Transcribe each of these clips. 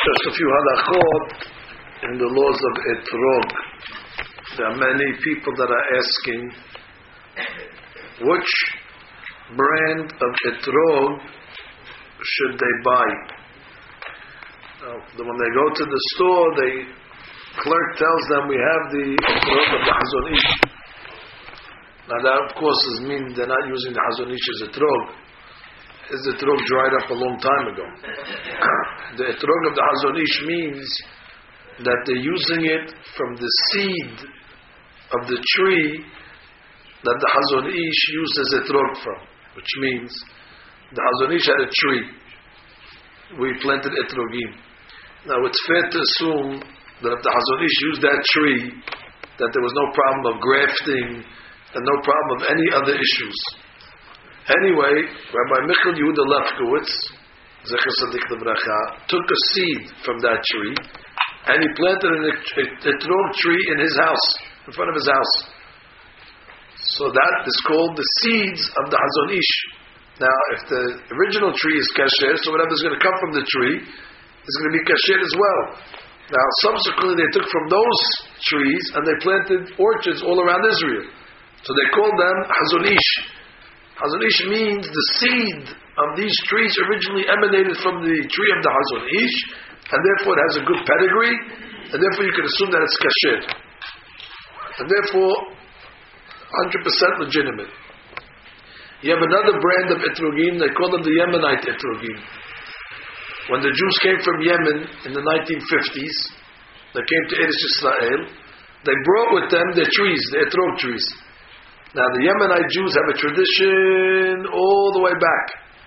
Just a few halachot in the laws of etrog. There are many people that are asking which brand of etrog should they buy. Now, when they go to the store, the clerk tells them we have the etrog of the Hazon Ish. Now that of course means they're not using the Hazon Ish as etrog. His etrog dried up a long time ago. The etrog of the Hazon Ish means that they're using it from the seed of the tree that the Hazon Ish used as etrog from, which means the Hazon Ish had a tree. We planted etrogim. Now it's fair to assume that if the Hazon Ish used that tree, that there was no problem of grafting and no problem of any other issues. Anyway, Rabbi Michal Yehuda Lefkowitz, Zecher Sadik Lebracha, took a seed from that tree and he planted an etrog tree in his house, in front of his house. So that is called the seeds of the Hazon Ish. Now, if the original tree is kasher, so whatever's going to come from the tree is going to be kasher as well. Now, subsequently, they took from those trees and they planted orchards all around Israel. So they called them Hazon Ish. Hazon Ish means the seed of these trees originally emanated from the tree of the Hazon Ish, and therefore it has a good pedigree, and therefore you can assume that it's kasher. And therefore, 100% legitimate. You have another brand of etrogim, they call them the Yemenite etrogim. When the Jews came from Yemen in the 1950s, they came to Eretz Yisrael, they brought with them their trees, the etrog trees. Now the Yemenite Jews have a tradition all the way back.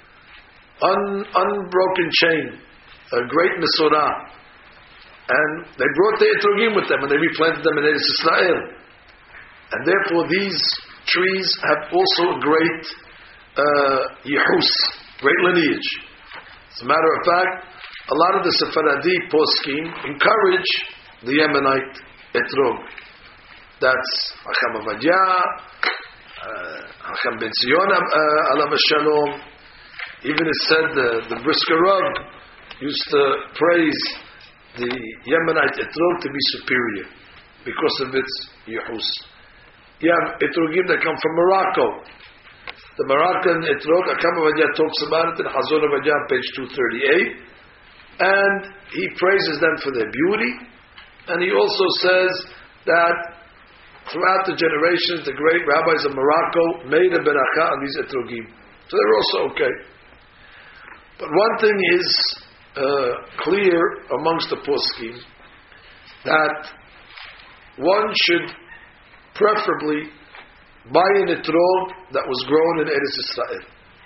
Unbroken chain. A great Mesorah. And they brought the etrogim with them and they replanted them in Eretz Yisrael. And therefore these trees have also a great yichus, great lineage. As a matter of fact, a lot of the Sephardi poskim encourage the Yemenite etrog. That's Hacham Avadia, Hacham Ben Zion Alav Shalom. Even it said the Brisker Rav used to praise the Yemenite etrog to be superior because of its yichus. You have etrogim that come from Morocco. The Moroccan etrog, Hacham Avadia talks about it in Hazon Avadia, page 238, and he praises them for their beauty, and he also says that throughout the generations, the great rabbis of Morocco made a beracha on these etrogim. So they're also okay. But one thing is clear amongst the poskim, that one should preferably buy an etrog that was grown in Eretz Yisrael.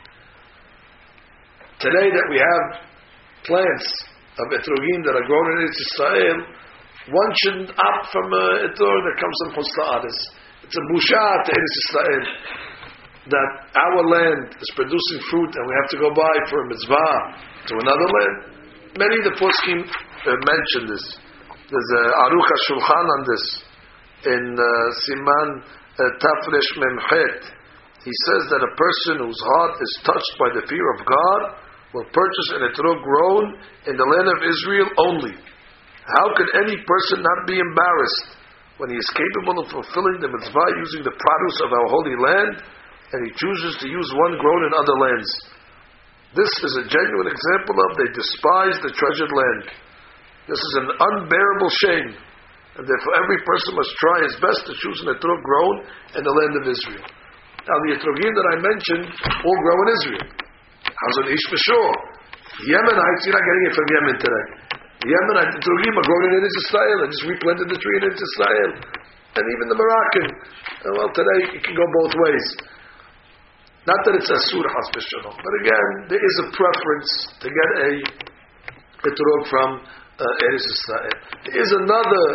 Today that we have plants of etrogim that are grown in Eretz Yisrael, one shouldn't opt from a etrog that comes from Chutz La'aretz. It's a busha to Eretz Yisrael that our land is producing fruit and we have to go buy for a mitzvah to another land. Many of the poskim mention this. There's a Aruch HaShulchan on this in Siman Tafresh Memchet. He says that a person whose heart is touched by the fear of God will purchase an etrog grown in the land of Israel only. How can any person not be embarrassed when he is capable of fulfilling the mitzvah using the produce of our holy land, and he chooses to use one grown in other lands? This is a genuine example of they despise the treasured land. This is an unbearable shame, and therefore every person must try his best to choose an etrog grown in the land of Israel. Now the etrogim that I mentioned all grow in Israel. Hazon Ish for sure. Yemenites, you're not getting it from Yemen today. The Yemenite etrogim are grown in Eretz Yisrael. I just replanted the tree in Eretz Yisrael. And even the Moroccan. Well, today it can go both ways. Not that it's asur has b'shalom, but again, there is a preference to get a etrog from Eretz Yisrael. There is another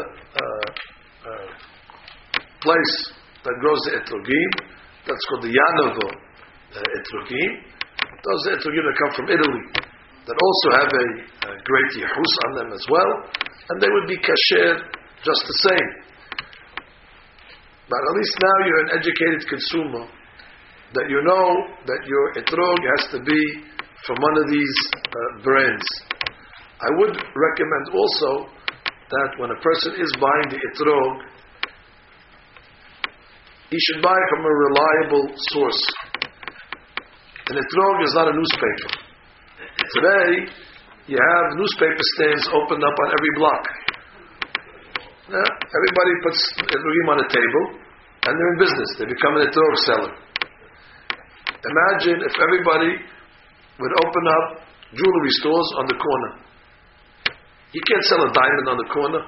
place that grows the etrogim. That's called the Yanovo etrogim. Those are etrogim that come from Italy, that also have a great yichus on them as well, and they would be kasher just the same. But at least now you're an educated consumer, that you know that your etrog has to be from one of these brands. I would recommend also that when a person is buying the etrog, he should buy from a reliable source. An etrog is not a newspaper. Today, you have newspaper stands opened up on every block. Yeah? Everybody puts etrogim on a table, and they're in business. They become an etrog seller. Imagine if everybody would open up jewelry stores on the corner. You can't sell a diamond on the corner.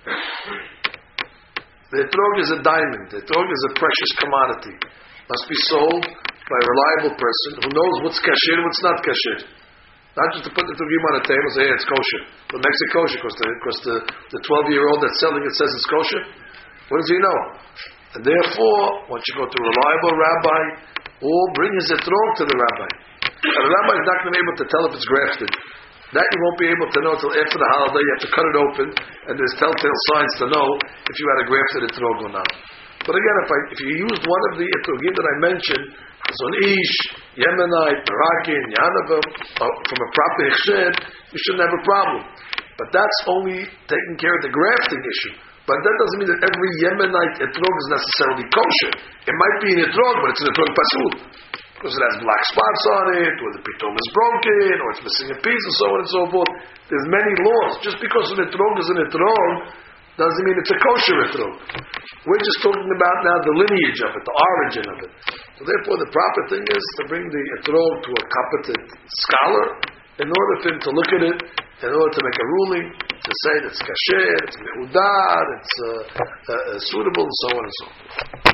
The etrog is a diamond. The etrog is a precious commodity. Must be sold by a reliable person who knows what's kasher and what's not kasher. Not just to put the etrogim on a table and say, hey, it's kosher. What makes it kosher? Because the 12-year-old that's selling it says it's kosher? What does he know? And therefore, once you go to a reliable rabbi, or bring his etrog to the rabbi. And the rabbi is not going to be able to tell if it's grafted. That you won't be able to know until after the holiday. You have to cut it open, and there's telltale signs to know if you had a grafted etrog or not. But again, if you used one of the etrogim that I mentioned, Chazon Ish, Yemenite, Merakin, Yanavim, from a proper hechsher, you shouldn't have a problem. But that's only taking care of the grafting issue. But that doesn't mean that every Yemenite etrog is necessarily kosher. It might be an etrog, but it's an etrog pasul. Because it has black spots on it, or the pitom is broken, or it's missing a piece, and so on and so forth. There's many laws. Just because an etrog is an etrog, doesn't mean it's a kosher etrog. We're just talking about now the lineage of it, the origin of it. So therefore the proper thing is to bring the etrog to a competent scholar, in order for him to look at it, in order to make a ruling, to say that it's kasher, it's mehudar, it's suitable, and so on and so forth.